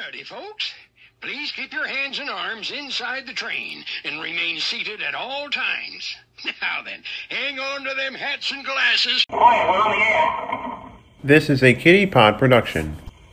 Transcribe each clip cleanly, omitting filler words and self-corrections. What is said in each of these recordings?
Howdy, folks. Please keep your hands and arms inside the train and remain seated at all times. Now then, hang on to them hats and glasses. Quiet, we're on the air. This is a Kitty Pod production.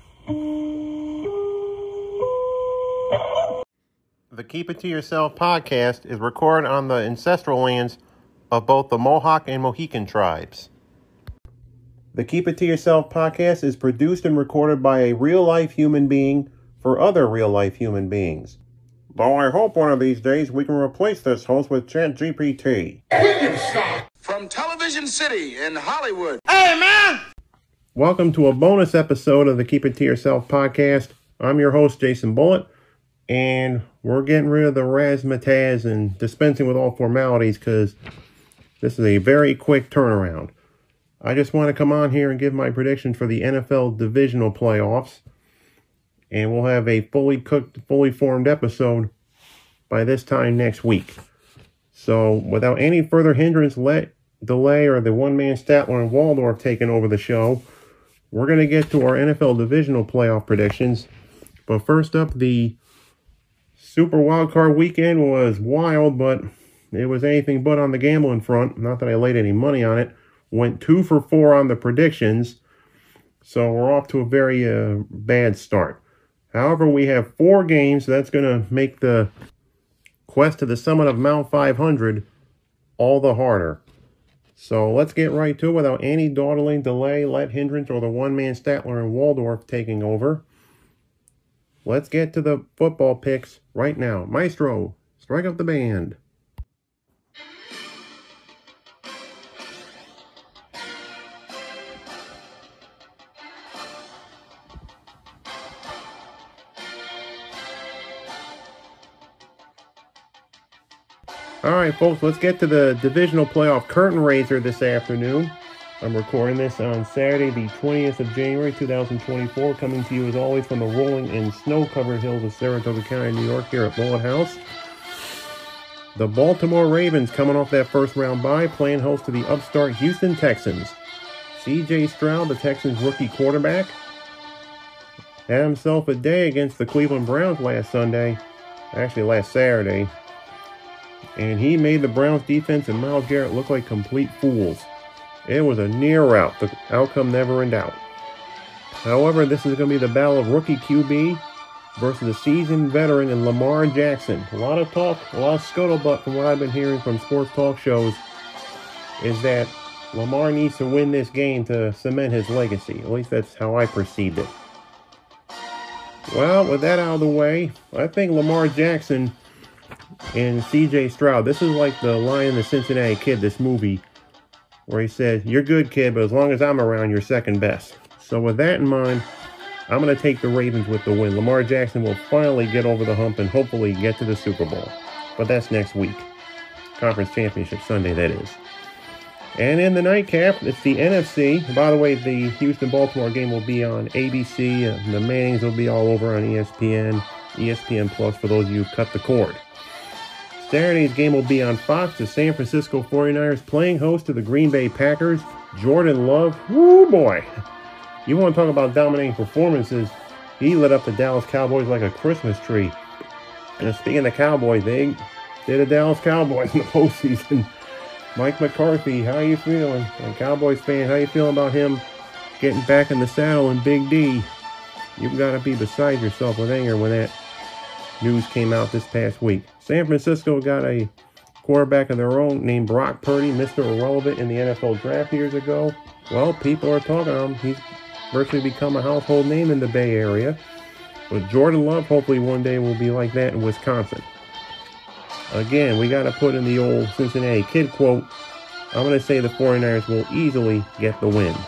The Keep It To Yourself podcast is recorded on the ancestral lands of both the Mohawk and Mohican tribes. The Keep It To Yourself podcast is produced and recorded by a real-life human being for other real-life human beings. Though I hope one of these days we can replace this host with ChatGPT. From Television City in Hollywood. Hey, man! Welcome to a bonus episode of the Keep It To Yourself podcast. I'm your host, Jason Bullitt, and we're getting rid of the razzmatazz and dispensing with all formalities because this is a very quick turnaround. I just want to come on here and give my predictions for the NFL divisional playoffs. And we'll have a fully cooked, fully formed episode by this time next week. So, without any further hindrance, delay, or the one-man Statler and Waldorf taking over the show, we're going to get to our NFL divisional playoff predictions. But first up, the Super Wildcard weekend was wild, but it was anything but on the gambling front. Not that I laid any money on it. Went 2 for 4 on the predictions, so we're off to a very bad start. However, we have 4 games, so that's going to make the quest to the summit of Mount 500 all the harder. So let's get right to it without any dawdling, delay, let hindrance, or the one-man Statler and Waldorf taking over. Let's get to the football picks right now. Maestro, strike up the band. All right, folks, let's get to the divisional playoff curtain raiser this afternoon. I'm recording this on Saturday, the 20th of January, 2024, coming to you as always from the rolling and snow-covered hills of Saratoga County, New York, here at Bullitt House. The Baltimore Ravens coming off that first-round bye, playing host to the upstart Houston Texans. C.J. Stroud, the Texans' rookie quarterback, had himself a day against the Cleveland Browns last Saturday. And he made the Browns defense and Myles Garrett look like complete fools. It was a near rout. The outcome never in doubt. However, this is going to be the battle of rookie QB versus a seasoned veteran in Lamar Jackson. A lot of talk, a lot of scuttlebutt from what I've been hearing from sports talk shows is that Lamar needs to win this game to cement his legacy. At least that's how I perceived it. Well, with that out of the way, I think Lamar Jackson and C.J. Stroud, this is like the Lion the Cincinnati Kid, this movie, where he said, "You're good, kid, but as long as I'm around, you're second best." So with that in mind, I'm going to take the Ravens with the win. Lamar Jackson will finally get over the hump and hopefully get to the Super Bowl. But that's next week. Conference Championship Sunday, that is. And in the nightcap, it's the NFC. By the way, the Houston-Baltimore game will be on ABC. The Mannings will be all over on ESPN, ESPN Plus for those of you who cut the cord. Saturday's game will be on Fox. The San Francisco 49ers playing host to the Green Bay Packers. Jordan Love, woo boy. You want to talk about dominating performances. He lit up the Dallas Cowboys like a Christmas tree. And speaking of Cowboys, they're the Dallas Cowboys in the postseason. Mike McCarthy, how you feeling? A Cowboys fan, how you feeling about him getting back in the saddle in Big D? You've got to be beside yourself with anger when that news came out this past week. San Francisco got a quarterback of their own named Brock Purdy, Mr. Irrelevant in the NFL draft years ago. Well, people are talking to him. He's virtually become a household name in the Bay Area. But Jordan Love hopefully one day will be like that in Wisconsin. Again, we got to put in the old Cincinnati Kid quote. I'm going to say the 49ers will easily get the win.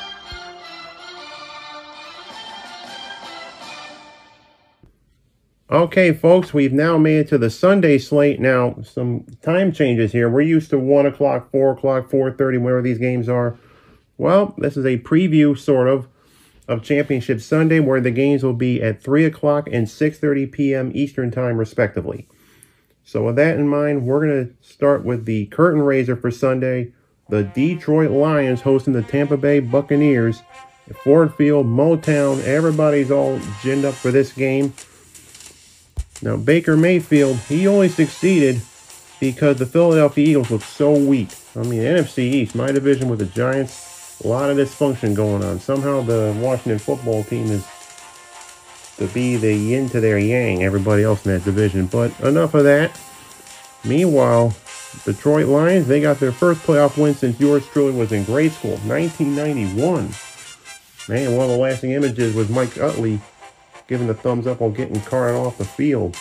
Okay, folks, we've now made it to the Sunday slate. Now, some time changes here. We're used to 1 o'clock, 4 o'clock, 4:30, whatever these games are. Well, this is a preview, sort of Championship Sunday, where the games will be at 3 o'clock and 6:30 p.m. Eastern Time, respectively. So with that in mind, we're going to start with the curtain raiser for Sunday. The Detroit Lions hosting the Tampa Bay Buccaneers Ford Field, Motown, everybody's all ginned up for this game. Now, Baker Mayfield, he only succeeded because the Philadelphia Eagles look so weak. I mean, NFC East, my division with the Giants, a lot of dysfunction going on. Somehow the Washington football team is to be the yin to their yang, everybody else in that division. But enough of that. Meanwhile, Detroit Lions, they got their first playoff win since yours truly was in grade school, 1991. Man, one of the lasting images was Mike Utley giving the thumbs up on getting carted off the field.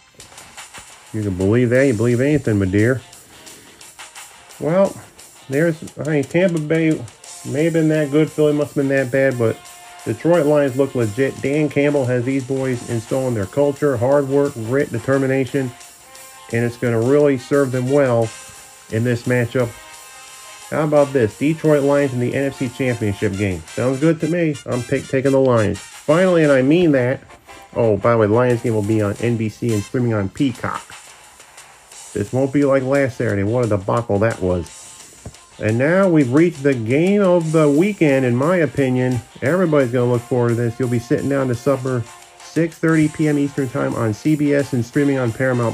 You can believe that. You believe anything, my dear. Well, Tampa Bay may have been that good. Philly must have been that bad, but Detroit Lions look legit. Dan Campbell has these boys installing their culture, hard work, grit, determination, and it's going to really serve them well in this matchup. How about this? Detroit Lions in the NFC Championship game. Sounds good to me. I'm taking the Lions. Finally, and I mean that. Oh, by the way, the Lions game will be on NBC and streaming on Peacock. This won't be like last Saturday. What a debacle that was. And now we've reached the game of the weekend, in my opinion. Everybody's going to look forward to this. You'll be sitting down to supper 6:30 p.m. Eastern Time on CBS and streaming on Paramount+.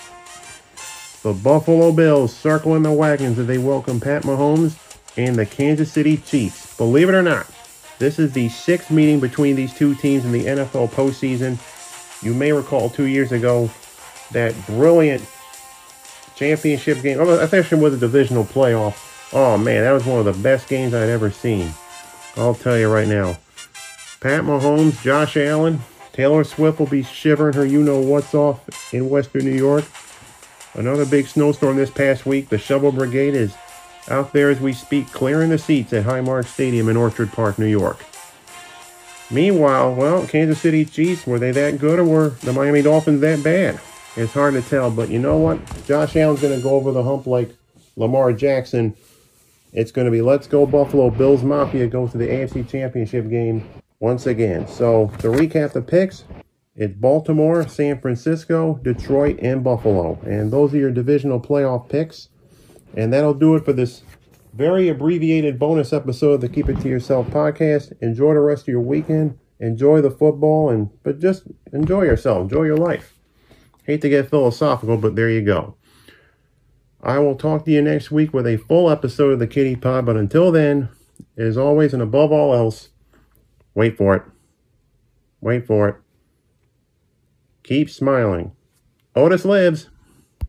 The Buffalo Bills circling the wagons as they welcome Pat Mahomes and the Kansas City Chiefs. Believe it or not, this is the 6th meeting between these two teams in the NFL postseason. You may recall 2 years ago that brilliant championship game. I think it was a divisional playoff. Oh, man, that was one of the best games I'd ever seen. I'll tell you right now. Pat Mahomes, Josh Allen, Taylor Swift will be shivering her you-know-what's off in Western New York. Another big snowstorm this past week. The Shovel Brigade is out there as we speak, clearing the seats at Highmark Stadium in Orchard Park, New York. Meanwhile, well, Kansas City Chiefs, were they that good or were the Miami Dolphins that bad? It's hard to tell, but you know what? Josh Allen's going to go over the hump like Lamar Jackson. It's going to be let's go Buffalo. Bills Mafia goes to the AFC Championship game once again. So to recap the picks, it's Baltimore, San Francisco, Detroit, and Buffalo. And those are your divisional playoff picks. And that'll do it for this very abbreviated bonus episode of the Keep It To Yourself podcast. Enjoy the rest of your weekend. Enjoy the football, but just enjoy yourself. Enjoy your life. Hate to get philosophical, but there you go. I will talk to you next week with a full episode of the Kitty Pod. But until then, as always and above all else, wait for it. Wait for it. Keep smiling. Otis lives.